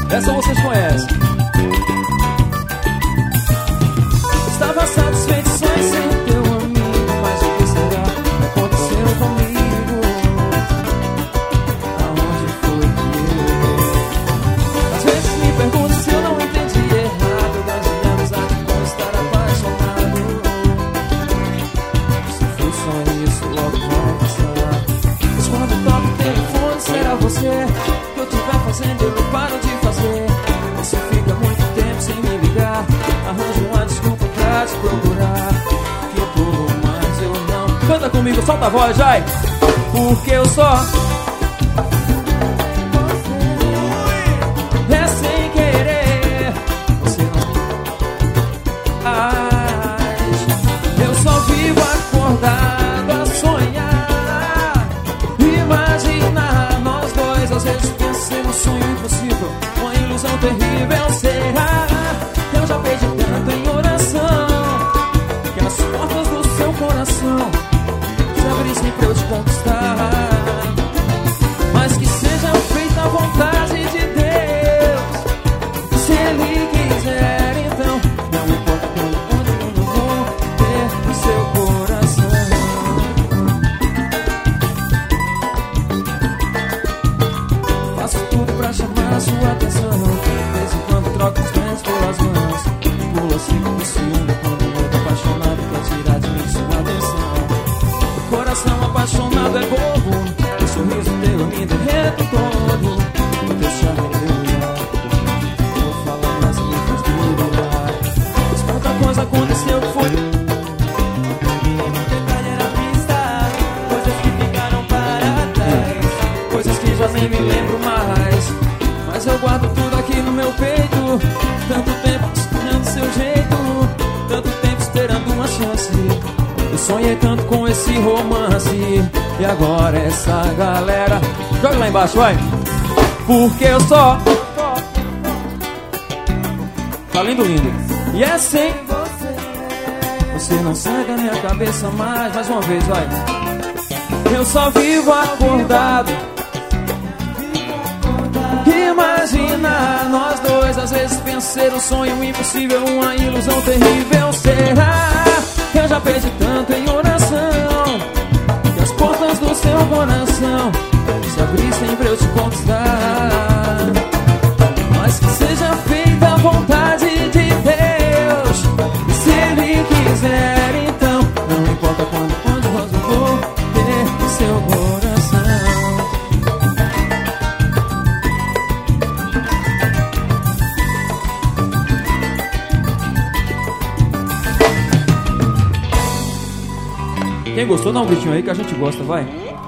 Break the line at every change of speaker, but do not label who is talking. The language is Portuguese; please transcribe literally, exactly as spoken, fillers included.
Essa vocês conhecem. Estava satisfeito só em ser teu amigo, mas o que será que aconteceu comigo? Aonde foi que eu errei? Às vezes me pergunto se eu não entendi errado das minha amizade com estar apaixonado. Se foi só isso, logo vai passar. Mas quando toco o telefone, será você que eu tiver fazendo, eu não paro de fazer. Você fica muito tempo sem me ligar, arranja uma desculpa pra te procurar. Que eu tô, mas eu não. Canta comigo, solta a voz, vai. Porque eu só é sem querer. Você não. Ai, eu só vivo acordado a sonhar, imaginar nós dois. Às vezes penso ser um sonho impossível, uma ilusão terrível. Será? Eu já pedi tanto em oração que as portas do seu coração se abrissem pra eu te conquistar. Mas que seja feita a vontade de Deus. Se Ele quiser, então não importa quando, onde eu não vou ter o seu coração. Faço tudo pra chamar a sua atenção. De vez em quando troco os pés pelas mãos. Pulo assim com ciúme quando eu tô apaixonado, quer tirar de mim sua atenção. O coração apaixonado é bobo, o sorriso teu me derrete todo. O teu charme é meu olhar, eu vou falar, mas me faz delirar. Mas quanta coisa aconteceu que foi coisas que ficaram para trás, coisas que já nem me lembro mais. Mas eu guardo tudo aqui no meu peito. Tanto tempo estranhando seu jeito, tanto tempo esperando uma chance. Eu sonhei tanto com esse romance, e agora essa galera. Joga lá embaixo, vai. Porque eu só. Tá lindo, lindo. E é sem você. Você não sai da minha cabeça mais. Mais uma vez, vai. Eu só vivo acordado, imagina nós dois. Às vezes penso ser um sonho impossível, uma ilusão terrível. Será? Eu já perdi tanto em oração que as portas do seu coração se abrissem pra eu te conquistar. Mas que seja feita a vontade de Deus. E se Ele quiser, então não importa quando, onde eu vou ter o seu coração. Quem gostou, dá um gritinho aí que a gente gosta, vai.